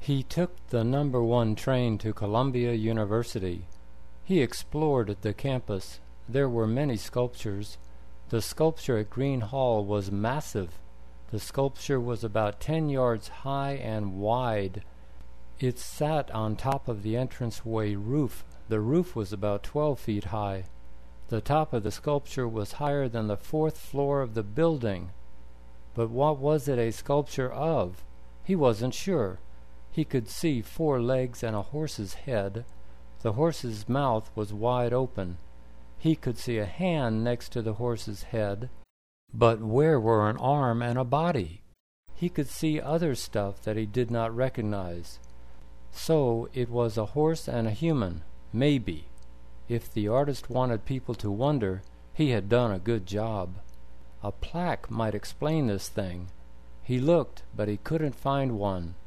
He took the #1 train to Columbia University. He explored the campus. There were many sculptures. The sculpture at Green Hall was massive. The sculpture was about 10 yards high and wide. It sat on top of the entranceway roof. The roof was about 12 feet high. The top of the sculpture was higher than the 4th floor of the building. But what was it a sculpture of? He wasn't sure. He could see 4 legs and a horse's head. The horse's mouth was wide open. He could see a hand next to the horse's head. But where were an arm and a body? He could see other stuff that he did not recognize. So it was a horse and a human, maybe. If the artist wanted people to wonder, he had done a good job. A plaque might explain this thing. He looked, but he couldn't find one.